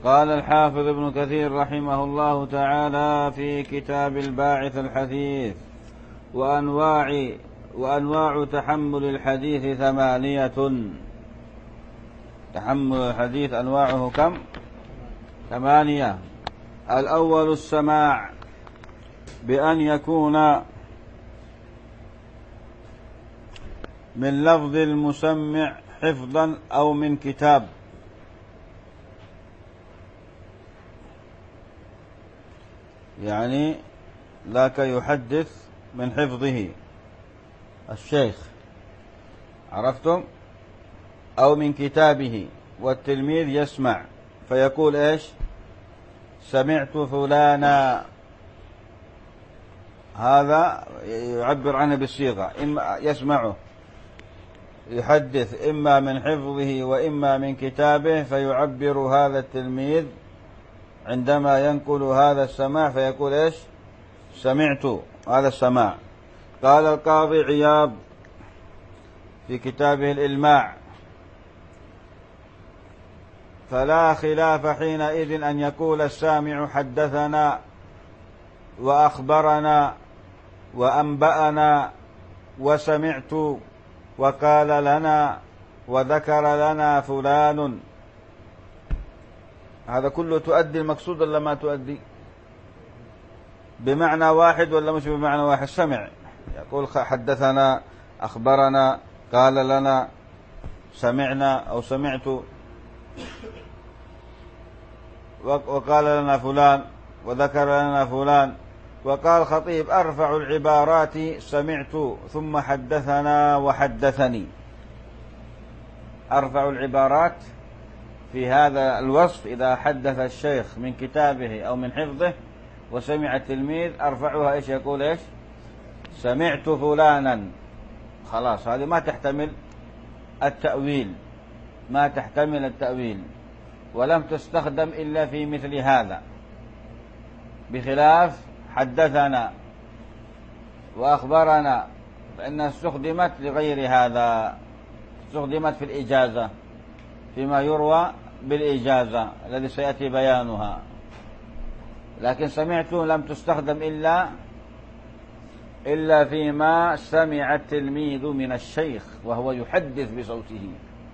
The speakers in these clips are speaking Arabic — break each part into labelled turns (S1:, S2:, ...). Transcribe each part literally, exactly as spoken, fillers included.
S1: قال الحافظ ابن كثير رحمه الله تعالى في كتاب الباعث الحثيث: وأنواع وأنواع تحمل الحديث ثمانية. تحمل الحديث أنواعه كم؟ ثمانية. الأول السماع، بأن يكون من لفظ المسمع حفظا أو من كتاب، يعني ذاك يحدث من حفظه الشيخ، عرفتم؟ أو من كتابه، والتلميذ يسمع فيقول إيش؟ سمعت فلانا. هذا يعبر عنه بالصيغة، إما يسمعه يحدث إما من حفظه وإما من كتابه، فيعبر هذا التلميذ عندما ينقل هذا السماع فيقول إيش؟ سمعت. هذا السماع. قال القاضي عياض في كتابه الإلماع: فلا خلاف حينئذ أن يقول السامع حدثنا وأخبرنا وأنبأنا وسمعت وقال لنا وذكر لنا فلان. هذا كله تؤدي المقصود ولا ما تؤدي؟ بمعنى واحد ولا مش بمعنى واحد؟ سمع يقول حدثنا، أخبرنا، قال لنا، سمعنا أو سمعت، وقال لنا فلان وذكر لنا فلان. وقال الخطيب: أرفع العبارات سمعت ثم حدثنا وحدثني. أرفع العبارات في هذا الوصف إذا حدث الشيخ من كتابه أو من حفظه وسمع التلميذ أرفعها إيش؟ يقول إيش؟ سمعت فلانا. خلاص، هذه ما تحتمل التأويل، ما تحتمل التأويل، ولم تستخدم إلا في مثل هذا، بخلاف حدثنا وأخبرنا فإنها استخدمت لغير هذا، استخدمت في الإجازة، فيما يروى بالإجازة الذي سيأتي بيانها. لكن سمعت لم تستخدم إلا إلا فيما سمع التلميذ من الشيخ وهو يحدث بصوته.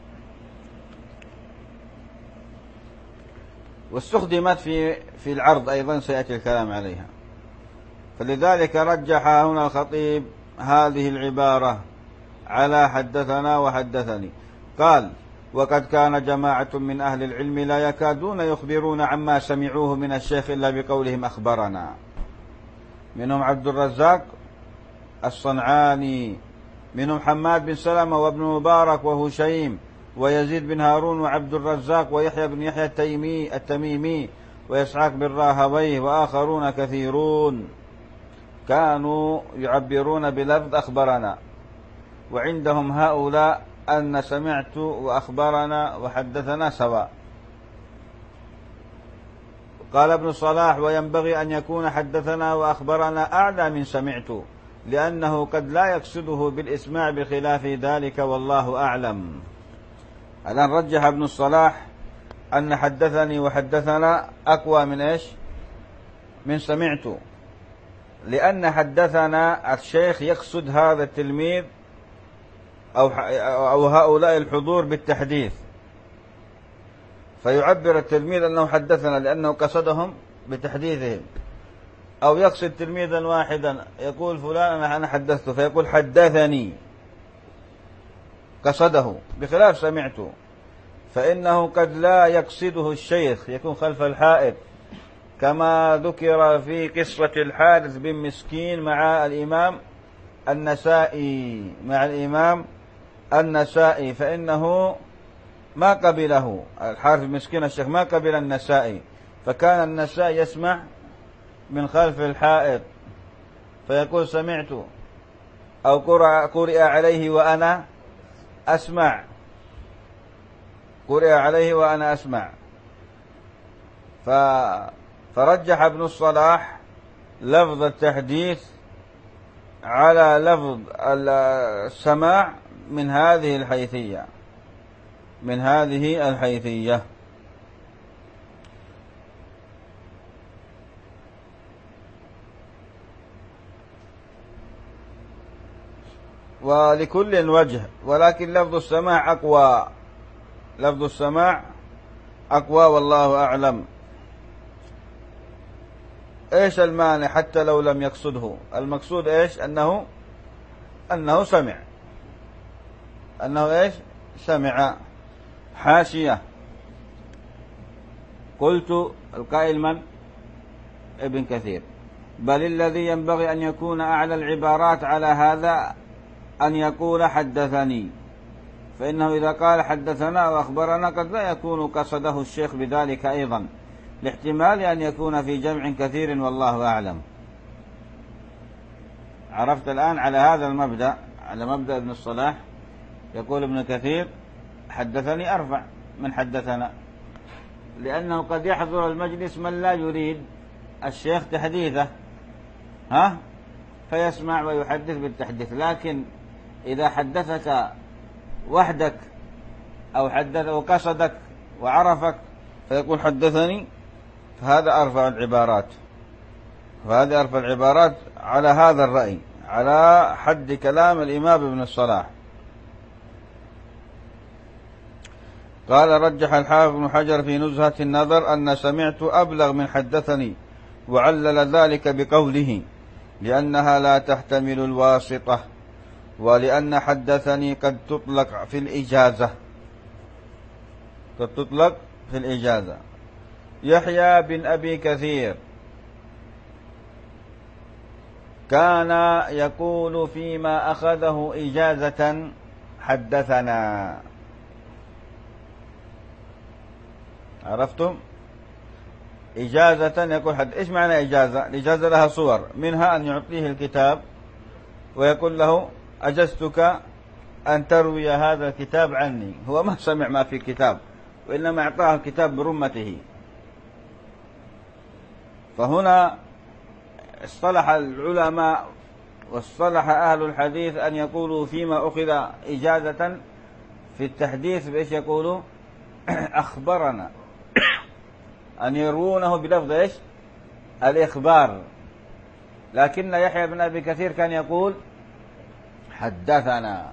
S1: واستخدمت في في العرض أيضا، سيأتي الكلام عليها. فلذلك رجح هنا الخطيب هذه العبارة على حدثنا وحدثني. قال: وقد كان جماعة من أهل العلم لا يكادون يخبرون عما سمعوه من الشيخ إلا بقولهم أخبرنا. منهم عبد الرزاق الصنعاني، منهم حماد بن سلمة وابن مبارك وهشيم ويزيد بن هارون وعبد الرزاق ويحيى بن يحيى التيمي التميمي وإسحاق بن راهويه وآخرون كثيرون كانوا يعبرون بلفظ أخبرنا، وعندهم هؤلاء أن سمعت وأخبرنا وحدثنا سواء. قال ابن صلاح: وينبغي أن يكون حدثنا وأخبرنا أعلى من سمعت، لأنه قد لا يقصده بالإسماع بخلاف ذلك، والله أعلم. الآن رجح ابن الصلاح أن حدثني وحدثنا أقوى من إيش؟ من سمعت، لأن حدثنا الشيخ يقصد هذا التلميذ أو أو هؤلاء الحضور بالتحديث، فيعبر التلميذ أنه حدثنا لأنه قصدهم بتحديثهم. أو يقصد تلميذا واحدا يقول فلان أنا حدثته، فيقول حدثني، قصده، بخلاف سمعته فإنه قد لا يقصده الشيخ، يكون خلف الحائط، كما ذكر في قصة الحارث بن مسكين مع الإمام النسائي مع الإمام النسائي فإنه ما قبله الحارث بن مسكين الشيخ، ما قبل النسائي، فكان النسائي يسمع من خلف الحائط فيقول سمعت، أو قرئ عليه وأنا أسمع، قرئ عليه وأنا أسمع. فرجح ابن الصلاح لفظ التحديث على لفظ السماع من هذه الحيثية من هذه الحيثية ولكل وجه، ولكن لفظ السماع أقوى، لفظ السماع أقوى والله أعلم. إيش المانع حتى لو لم يقصده؟ المقصود إيش؟ أنه أنه سمع، أنه إيش؟ سمع. حاشية. قلت القائل من؟ ابن كثير. بل الذي ينبغي أن يكون أعلى العبارات على هذا أن يقول حدثني، فإنه إذا قال حدثنا أو أخبرنا قد لا يكون قصده الشيخ بذلك أيضا، لاحتمال أن يكون في جمع كثير والله أعلم. عرفت الآن على هذا المبدأ، على مبدأ ابن الصلاح. يقول ابن كثير حدثني أرفع من حدثنا، لأنه قد يحضر المجلس من لا يريد الشيخ تحديثه، ها، فيسمع ويحدث بالتحديث. لكن إذا حدثك وحدك أو حدث وقصدك وعرفك فيقول حدثني، فهذا أرفع العبارات، فهذا أرفع العبارات على هذا الرأي، على حد كلام الإمام ابن الصلاح. قال رجح الحافظ بن حجر في نزهة النظر أن سمعت أبلغ من حدثني، وعلل ذلك بقوله لأنها لا تحتمل الواسطة، ولأن حدثني قد تطلق في الإجازة، قد تطلق في الإجازة. يحيى بن أبي كثير كان يقول فيما أخذه إجازة حدثنا. عرفتم؟ إجازة يقول حد. إيش معنى إجازة؟ الإجازة لها صور، منها أن يعطيه الكتاب ويقول له أجزتك أن تروي هذا الكتاب عني. هو ما سمع ما في الكتاب، وإنما أعطاه الكتاب برمته. فهنا اصطلح العلماء واصطلح أهل الحديث أن يقولوا فيما أخذ إجازة في التحديث بإيش يقولوا؟ أخبرنا، أن يروونه بلفظ إيش؟ الإخبار. لكن يحيى بن أبي كثير كان يقول حدثنا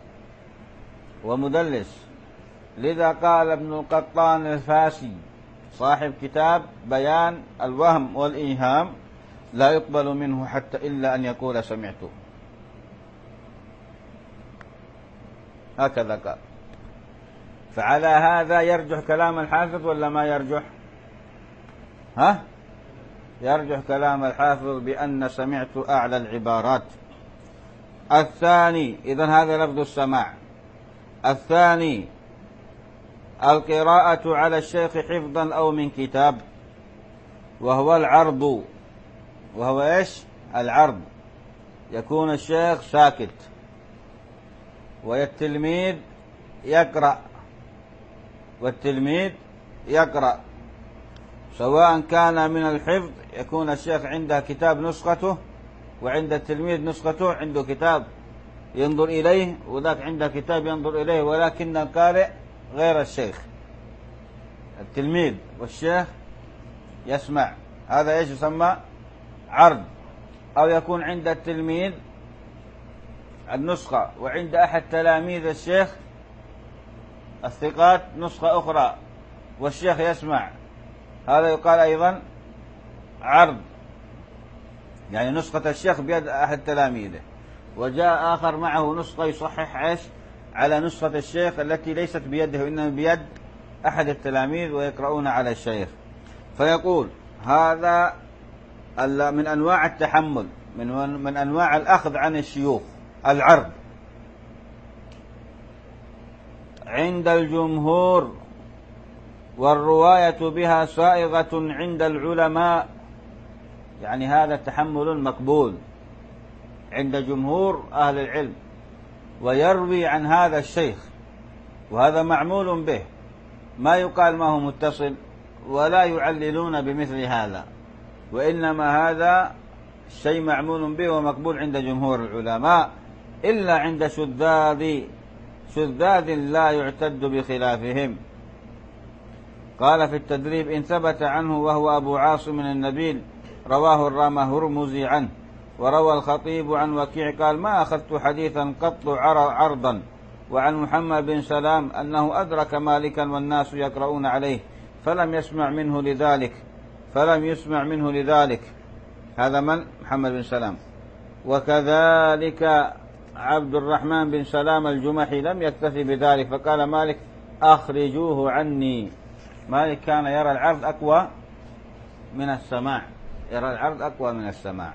S1: ومدلس. لذا قال ابن القطان الفاسي صاحب كتاب بيان الوهم والإيهام لا يقبل منه حتى إلا أن يقول سمعته، هكذا قال. فعلى هذا يرجح كلام الحافظ ولا ما يرجح؟ ها؟ يرجح كلام الحافظ بأن سمعت أعلى العبارات. الثاني، إذن هذا لفظ السماع. الثاني القراءة على الشيخ حفظا أو من كتاب، وهو العرض. وهو إيش؟ العرض. يكون الشيخ ساكت والتلميذ يقرأ، والتلميذ يقرأ، سواء كان من الحفظ يكون الشيخ عنده كتاب نسخته وعند التلميذ نسخته، عنده كتاب ينظر إليه وذاك عنده كتاب ينظر إليه، ولكن القارئ غير الشيخ، التلميذ والشيخ يسمع. هذا إيش يسمى؟ عرض. أو يكون عند التلميذ النسخة وعند أحد تلاميذ الشيخ الثقات نسخة أخرى والشيخ يسمع، هذا يقال أيضا عرض، يعني نسخة الشيخ بيد أحد تلاميذه وجاء آخر معه نسخة يصحح عيش على نسخة الشيخ التي ليست بيده وإنما بيد أحد التلاميذ ويقرؤون على الشيخ. فيقول هذا من أنواع التحمل، من من أنواع الأخذ عن الشيوخ، العرض عند الجمهور، والرواية بها سائغة عند العلماء، يعني هذا تحمل مقبول عند جمهور أهل العلم، ويروي عن هذا الشيخ، وهذا معمول به، ما يقال ما هو متصل ولا يعللون بمثل هذا، وإنما هذا شيء معمول به ومقبول عند جمهور العلماء، إلا عند شذاذ شذاذ لا يعتد بخلافهم. قال في التدريب إن ثبت عنه وهو أبو عاصم النبيل رواه الرامة هرمزي عنه وروى الخطيب عن وكيع قال ما أخذت حديثا قط عرضا. وعن محمد بن سلام أنه أدرك مالكا والناس يقرؤون عليه فلم يسمع منه لذلك فلم يسمع منه لذلك هذا من محمد بن سلام. وكذلك عبد الرحمن بن سلام الجمحي لم يكتفي بذلك فقال مالك أخرجوه عني. مالك كان يرى العرض أقوى من السماع، يرى العرض أقوى من السماع.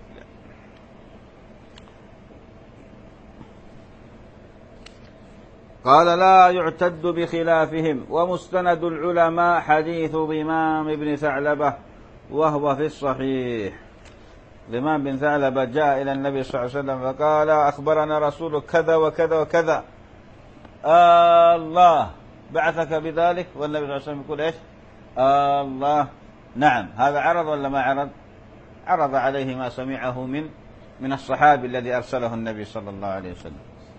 S1: قال لا يعتد بخلافهم. ومستند العلماء حديث ضمام بن ثعلبة وهو في الصحيح. ضمام بن ثعلبة جاء إلى النبي صلى الله عليه وسلم فقال أخبرنا رسول كذا وكذا وكذا آه الله بعثك بذلك، والنبي صلى الله عليه وسلم يقول إيش؟ آه الله نعم. هذا عرض ولا ما عرض؟ عرض عليه ما سمعه من من الصحابي الذي أرسله النبي صلى الله عليه وسلم.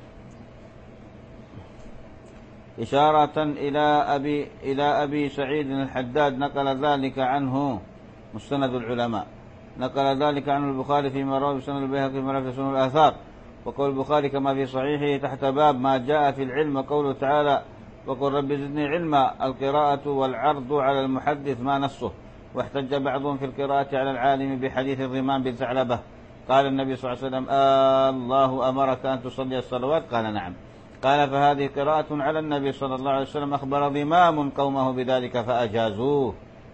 S1: إشارة إلى أبي إلى أبي سعيد الحداد نقل ذلك عنه مستند العلماء، نقل ذلك عنه البخاري فيما رواه بسند البيهقي فيما في سنن الآثار. وقول البخاري كما في صحيحه تحت باب ما جاء في العلم قوله تعالى وقل رب زدني علما القراءة والعرض على المحدث ما نصه. واحتج بعضهم في القراءة على العالم بحديث الضمام بن ثعلبة قال النبي صلى الله عليه وسلم آه الله أمرك أن تصلي الصلوات قال نعم. قال فهذه قراءة على النبي صلى الله عليه وسلم أخبر ضمام قومه بذلك فأجازوه.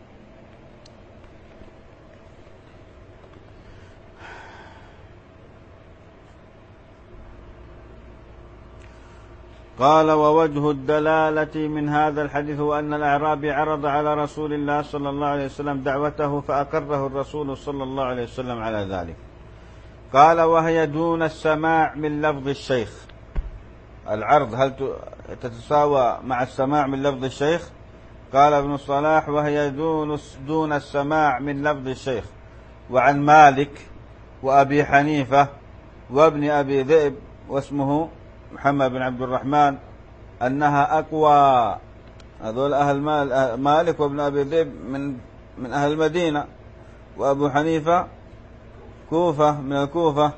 S1: قال ووجه الدلالة من هذا الحديث هو أن الأعرابي عرض على رسول الله صلى الله عليه وسلم دعوته فأقره الرسول صلى الله عليه وسلم على ذلك. قال وهي دون السماع من لفظ الشيخ. العرض هل تتساوى مع السماع من لفظ الشيخ؟ قال ابن الصلاح وهي دون دون السماع من لفظ الشيخ. وعن مالك وأبي حنيفة وابن أبي ذئب واسمه محمد بن عبد الرحمن أنها أقوى. هذول أهل مالك وابن أبي ذئب من من أهل المدينة، وأبو حنيفة كوفة من الكوفة،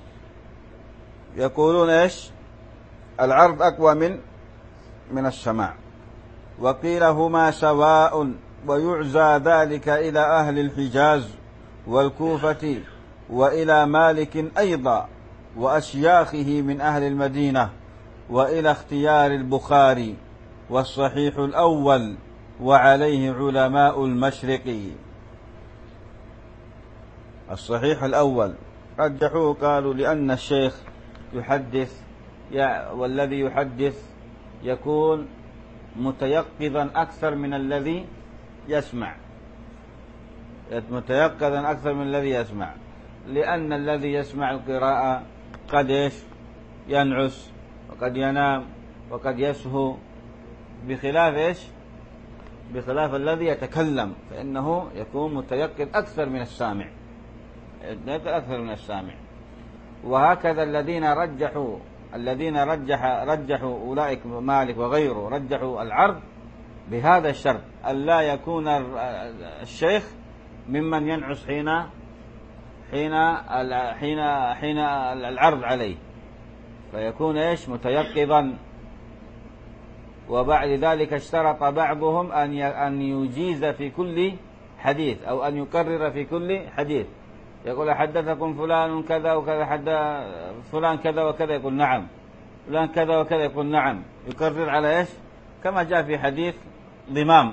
S1: يقولون إيش؟ العرض أقوى من من السماع. وقيل هما سواء ويعزى ذلك إلى أهل الحجاز والكوفة وإلى مالك أيضا وأشياخه من أهل المدينة وإلى اختيار البخاري والصحيح الأول وعليه علماء المشرق. الصحيح الأول رجحوه قالوا لأن الشيخ يحدث والذي يحدث يكون متيقظا أكثر من الذي يسمع، متيقظا أكثر من الذي يسمع، لأن الذي يسمع القراءة قد إيش ينعس وقد ينام وقد يسهو، بخلاف إيش بخلاف الذي يتكلم فإنه يكون متيقظ أكثر من السامع، أكثر من السامع. وهكذا الذين رجحوا الذين رجح رجحوا أولئك مالك وغيره رجحوا العرض بهذا الشرط ألا يكون الشيخ ممن ينعس حين حين حين حين العرض عليه، فيكون ايش متيقظا. وبعد ذلك اشترط بعضهم ان ان يجيز في كل حديث او ان يكرر في كل حديث، يقول حدثكم فلان كذا وكذا، حد فلان كذا وكذا يقول نعم، فلان كذا وكذا يقول نعم، يكرر على ايش كما جاء في حديث ضمام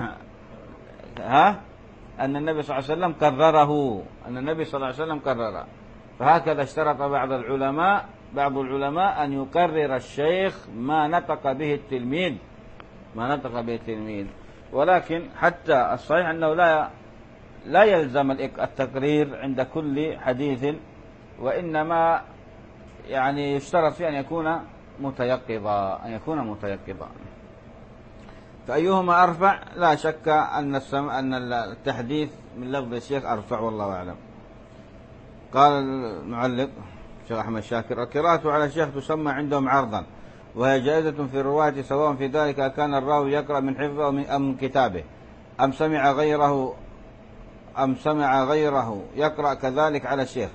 S1: ها أن النبي صلى الله عليه وسلم كرره أن النبي صلى الله عليه وسلم كرره. فهكذا اشترط بعض العلماء بعض العلماء أن يكرر الشيخ ما نطق به التلميذ ما نطق به التلميذ. ولكن حتى الصحيح أنه لا لا يلزم التقرير عند كل حديث، وإنما يعني يشترط فيه أن يكون متيقظا أن يكون متيقظا. فأيهما أرفع؟ لا شك أن السمع أن التحديث من لفظ الشيخ أرفع والله أعلم. قال المعلق الشيخ أحمد شاكر القراءة على الشيخ تسمى عندهم عرضا، وهي جائزة في الرواية سواء في ذلك كان الراوي يقرأ من حفظه أم من كتابه أم سمع غيره أم سمع غيره يقرأ كذلك على الشيخ.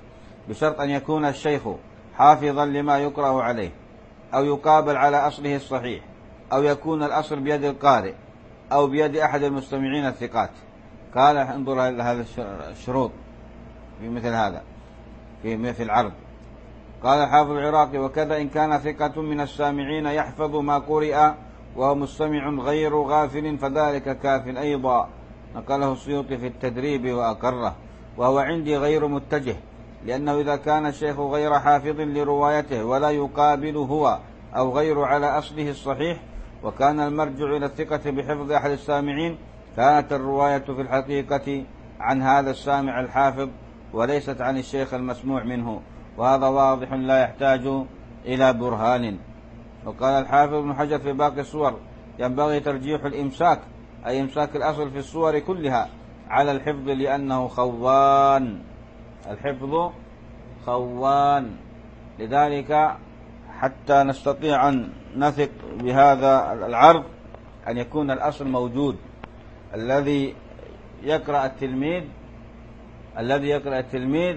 S1: بشرط أن يكون الشيخ حافظا لما يقرأ عليه، أو يقابل على أصله الصحيح، أو يكون الأصل بيد القارئ أو بيد أحد المستمعين الثقات. قال انظر هذا الشروط في مثل هذا في مثل العرض. قال الحافظ العراقي: وكذا إن كان ثقة من السامعين يحفظ ما قرئ وهو مستمع غير غافل فذلك كاف أيضا. نقله السيوطي في التدريب وأقره، وهو عندي غير متجه، لأنه إذا كان الشيخ غير حافظ لروايته ولا يقابل هو أو غير على أصله الصحيح، وكان المرجع إلى الثقة بحفظ أحد السامعين، كانت الرواية في الحقيقة عن هذا السامع الحافظ وليست عن الشيخ المسموع منه، وهذا واضح لا يحتاج إلى برهان. وقال الحافظ ابن حجر في باقي الصور: ينبغي ترجيح الإمساك، أي إمساك الأصل في الصور كلها، على الحفظ، لأنه خوان، الحفظ خوان. لذلك حتى نستطيع أن نثق بهذا العرض أن يكون الأصل موجود. الذي يقرأ التلميذ الذي يقرأ التلميذ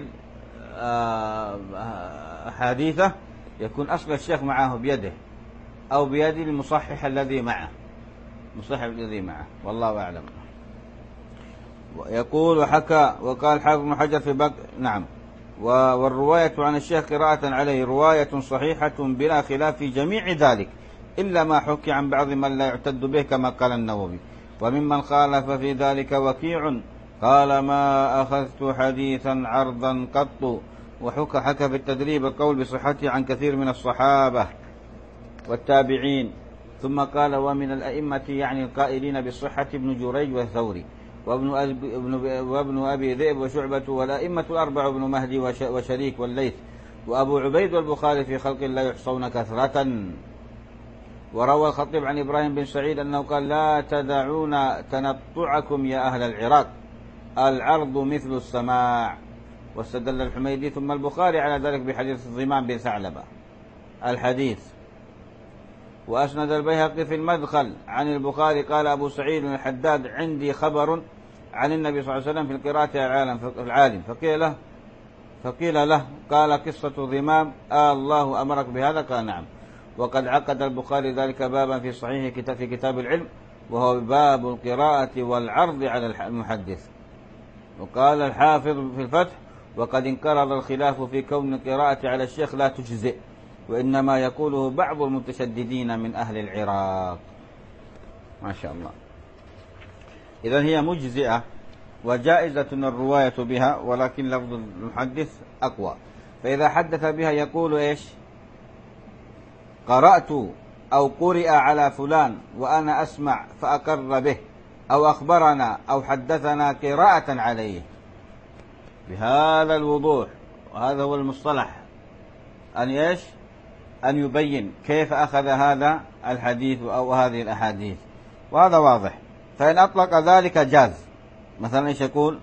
S1: حديثه يكون أصل الشيخ معه بيده أو بيد المصحح الذي معه مصحح الذي معه والله أعلم. يقول: وحكى وقال حافظ بن حجر في باقي نعم والرواية عن الشيخ قراءة عليه رواية صحيحة بلا خلاف في جميع ذلك، إلا ما حكي عن بعض من لا يعتد به كما قال النووي. وممن خالف في ذلك وكيع قال: ما أخذت حديثا عرضا قط. وحكى حكى في التدريب القول بصحته عن كثير من الصحابة والتابعين. ثم قال: ومن الأئمة يعني القائلين بالصحة ابن جريج والثوري وابن, أبي وابن أبي ذئب وشعبة، والأئمة الأربع ابن مهدي وشريك والليث وأبو عبيد والبخاري في خلق لا يحصون كثرة. وروى الخطيب عن إبراهيم بن سعيد أنه قال: لا تدعون تنطعكم يا أهل العراق، العرض مثل السماع. واستدل الحميدي ثم البخاري على ذلك بحديث الضمان بن ثعلبة الحديث. وأسند البيهقي في المدخل عن البخاري قال أبو سعيد الحداد: عندي خبر عن النبي صلى الله عليه وسلم في القراءة في العالم، فقيل له فقيل له قال: قصة ضمام، آه الله أمرك بهذا؟ قال: نعم. وقد عقد البخاري ذلك بابا في صحيح في كتاب العلم، وهو باب القراءة والعرض على المحدث. وقال الحافظ في الفتح: وقد انقرض الخلاف في كون القراءة على الشيخ لا تجزئ، وإنما يقوله بعض المتشددين من أهل العراق. ما شاء الله. إذن هي مجزئة وجائزة الرواية بها، ولكن لفظ المحدث أقوى. فإذا حدث بها يقول إيش؟ قرأت أو قرئ على فلان وأنا أسمع فأقر به، أو أخبرنا أو حدثنا قراءة عليه، بهذا الوضوح. وهذا هو المصطلح، أن إيش؟ أن يبين كيف أخذ هذا الحديث أو هذه الأحاديث، وهذا واضح. فإن أطلق ذلك جاز. مثلا إيش يقول؟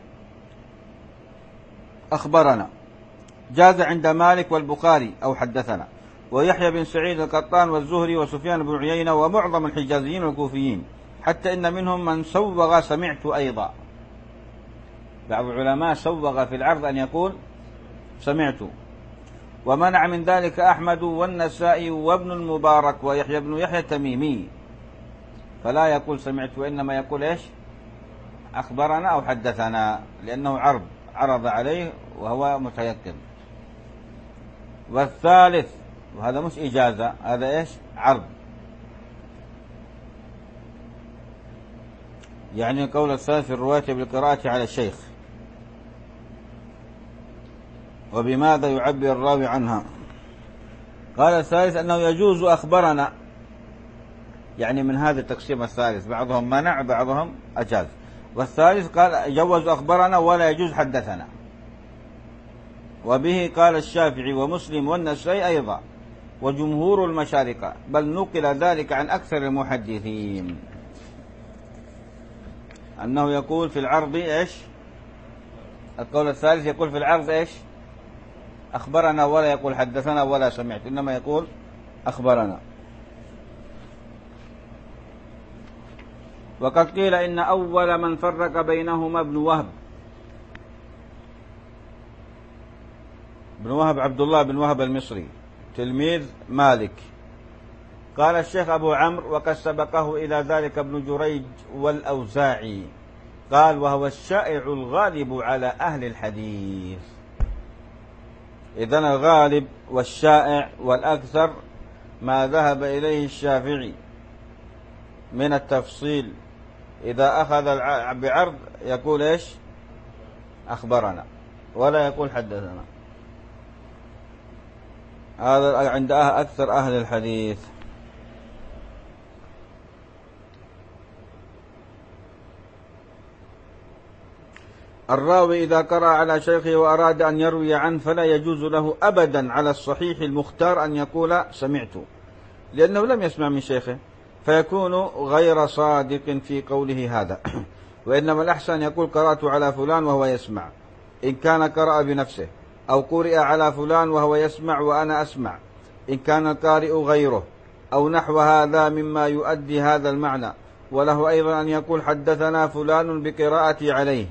S1: أخبرنا، جاز عند مالك والبخاري أو حدثنا ويحيى بن سعيد القطان والزهري وسفيان بن عيينة ومعظم الحجازيين والكوفيين، حتى إن منهم من سوغ سمعت أيضا. بعض العلماء سوغ في العرض أن يقول سمعت. ومنع من ذلك أحمد والنسائي وابن المبارك ويحيى بن يحيى التميمي، فلا يقول سمعت، وإنما يقول إيش؟ أخبرنا أو حدثنا، لأنه عرض عرض عليه وهو متيقن. والثالث، وهذا مش إجازة، هذا إيش؟ عرض. يعني القول الثالث في الرواية بالقراءة على الشيخ. وبماذا يعبر الراوي عنها؟ قال الثالث أنه يجوز أخبرنا، يعني من هذا التقسيم الثالث، بعضهم منع بعضهم أجاز. والثالث قال جوز أخبرنا ولا يجوز حدثنا. وبه قال الشافعي ومسلم والنسائي أيضا وجمهور المشارقة، بل نقل ذلك عن أكثر المحدثين، أنه يقول في العرض إيش؟ القول الثالث يقول في العرض إيش؟ أخبرنا، ولا يقول حدثنا ولا سمعت، إنما يقول أخبرنا. وقد قيل إن أول من فرق بينهما ابن وهب، بن وهب عبد الله بن وهب المصري تلميذ مالك. قال الشيخ أبو عمرو: وقد سبقه إلى ذلك ابن جريج والأوزاعي. قال: وهو الشائع الغالب على أهل الحديث. إذن الغالب والشائع والأكثر ما ذهب إليه الشافعي من التفصيل. إذا أخذ بعرض يقول إيش؟ أخبرنا، ولا يقول حدثنا. هذا عند أكثر أهل الحديث. الراوي إذا قرأ على شيخه وأراد أن يروي عنه فلا يجوز له أبدا على الصحيح المختار أن يقول سمعت، لأنه لم يسمع من شيخه، فيكون غير صادق في قوله هذا. وإنما الأحسن أن يقول قرأت على فلان وهو يسمع، إن كان قرأ بنفسه، أو قرئ على فلان وهو يسمع وأنا أسمع، إن كان القارئ غيره، أو نحو هذا مما يؤدي هذا المعنى. وله أيضا أن يقول حدثنا فلان بقراءتي عليه،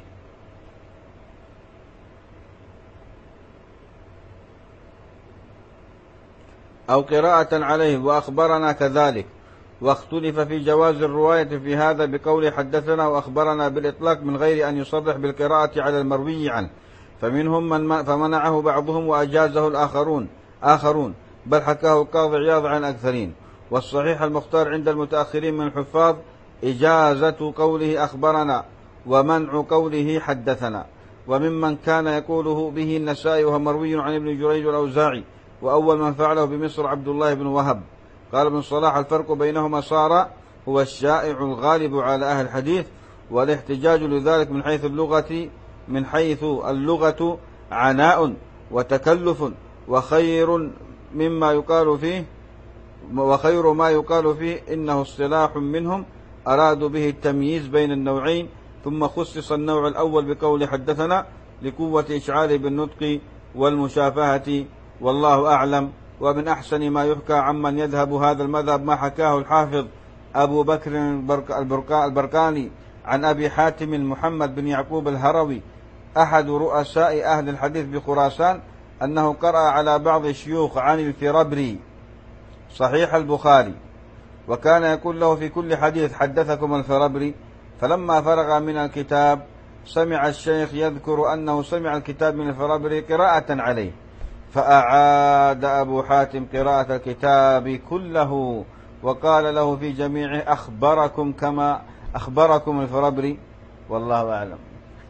S1: أو قراءة عليه، وأخبرنا كذلك. واختلف في جواز الرواية في هذا بقول حدثنا وأخبرنا بالإطلاق من غير أن يصرح بالقراءة على المروي عنه، فمنهم من فمنعه بعضهم وأجازه الآخرون آخرون بل حكاه القاضي عياض عن أكثرين. والصحيح المختار عند المتأخرين من الحفاظ إجازة قوله أخبرنا ومنع قوله حدثنا. وممن كان يقوله به النسائي وهو مروي عن ابن جريج والأوزاعي، وأول من فعله بمصر عبد الله بن وهب. قال ابن صلاح: الفرق بينهما صار هو الشائع الغالب على أهل الحديث، والاحتجاج لذلك من حيث اللغة من حيث اللغة عناء وتكلف، وخير مما يقال فيه وخير ما يقال فيه إنه اصطلاح منهم أرادوا به التمييز بين النوعين. ثم خصص النوع الأول بقول حدثنا لقوة إشعاره بالنطق والمشافهة، والله أعلم. ومن أحسن ما يحكى عمن يذهب هذا المذهب ما حكاه الحافظ أبو بكر البرقاني عن أبي حاتم محمد بن يعقوب الهروي أحد رؤساء أهل الحديث بخراسان، أنه قرأ على بعض الشيوخ عن الفرابري صحيح البخاري، وكان يقول له في كل حديث حدثكم الفرابري. فلما فرغ من الكتاب سمع الشيخ يذكر أنه سمع الكتاب من الفرابري قراءة عليه، فأعاد أبو حاتم قراءة الكتاب كله، وقال له في جميعه أخبركم كما أخبركم الفرابري، والله أعلم.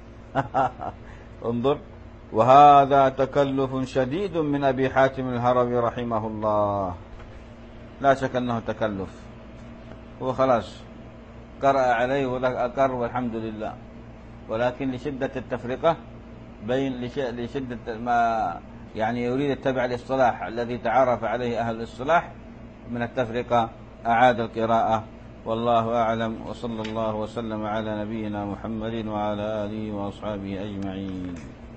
S1: انظر، وهذا تكلف شديد من أبي حاتم الهروي رحمه الله، لا شك أنه تكلف. هو خلاص قرأ عليه وأقر والحمد لله، ولكن لشدة التفرقة بين لشدة ما يعني يريد التبع الاصطلاح الذي تعرف عليه أهل الاصطلاح من التفرقة أعاد القراءة، والله أعلم. وصلى الله وسلم على نبينا محمد وعلى آله وأصحابه أجمعين.